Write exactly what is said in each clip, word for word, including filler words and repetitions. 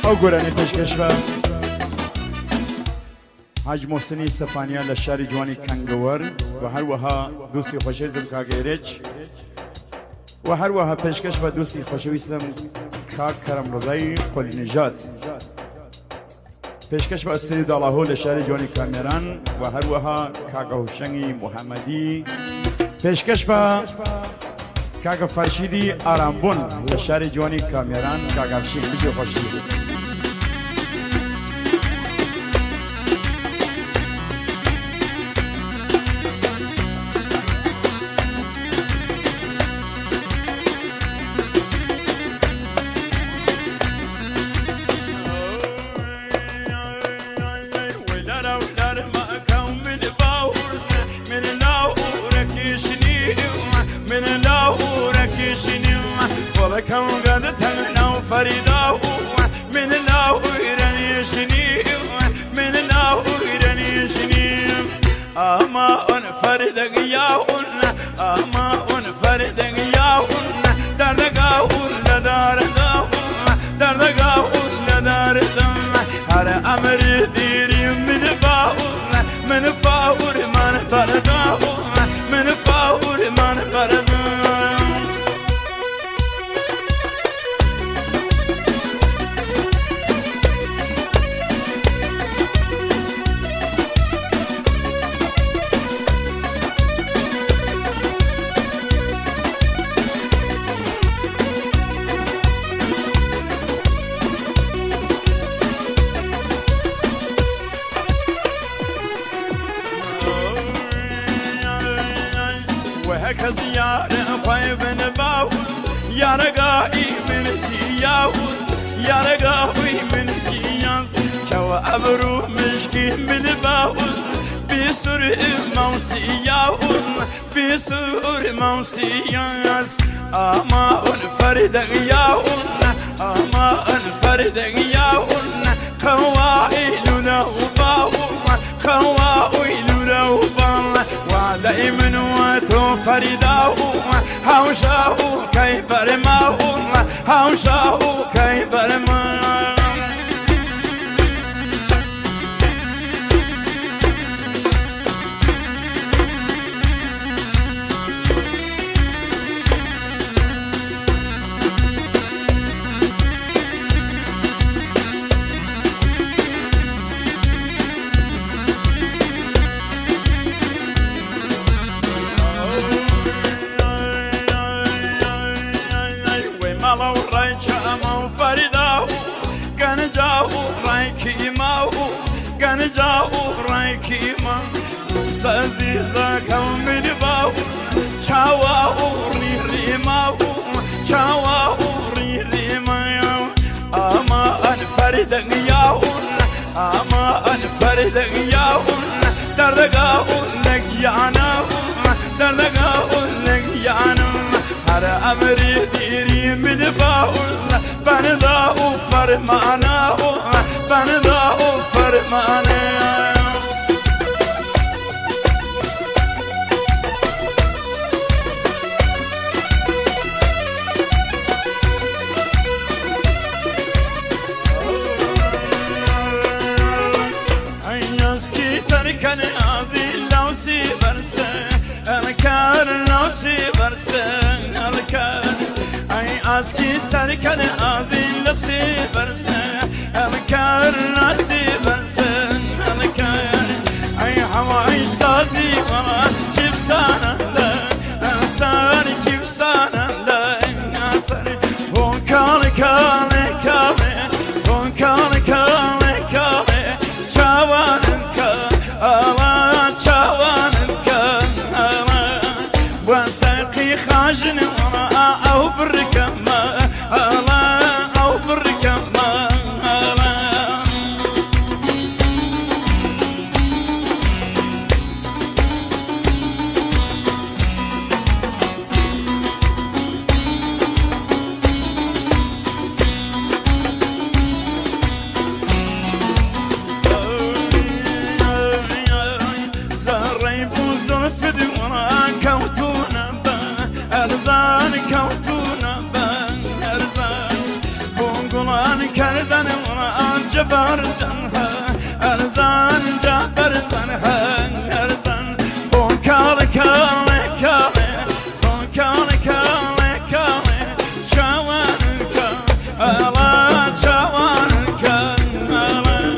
او گرانی پیشکش و حاج محسنی سفانیا لشاری جوانی کنگور و هر وها دوستی خوشویستم کاگیرچ و هر وها پیشکش و دوستی خوشویستم کاک کرم رضایی قلی نجات پیشکش با استری دالاهو لشاری جوانی کامیران و هر وها کاک هوشنگی محمدی پیشکش با کاک فرشیدی آرامبون لشاری جوانی کامیران کاک افشین بجو خوشی كم قد تمنى فريدا من الله يرنيشني من الله يرنيشني أما أن فرد ياون أما أن فرد ياون دردقا ولا دردقا دردقا ولا دردقا على أمر ديري من باور من باور من فردا من باور من فردا وهكذا يا رقاي بن باوس يا رقاي من تياوس يا رقاي من تياس شو أبرو مشكي من باوس بسر موسي ياون بسر موسي ياس أما الفرد ياون أما الفرد ياون خوائلنا وباوم خوائلنا وباوم وعلى من واتو فرداو هاوشاو كي برماو هاوشاو كي برماو مالو رايشا مو فرداو كان جاو رايكي ماو كان جاو رايكي ما سازيزا كم باو شاوا ري ري ماو شاوا ري ري ماو اما ان فرد ياو اما ان فرد ياو دردقا لك يانا دردقا لك يانا على أمري ديري من باول بندا وفرمانا بندا وفرمانا أياسكي سركن عزي لو سي برسه أنا كار لو سي برسه أسكي سركن أزين لسيبرسن أمكار لسيبرسن أمكار أي هواي سازي وما كيف سانا أنسان كيف سانا أنسان هون كالي كالي كالي هون كالي كالي كالي شاوانك ألا شاوانك ألا وساقي خاجن وما أو بركم أو بركم ارزنها ارزان جا ارزنها ارزان بونكار كار كار بونكار كار كار جوان كار الله جوان كار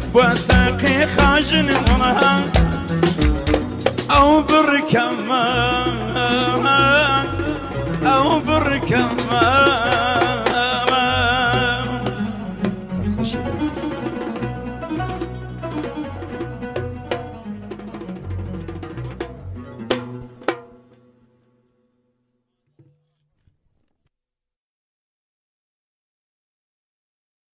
وساقي خاجن ورها او بركمه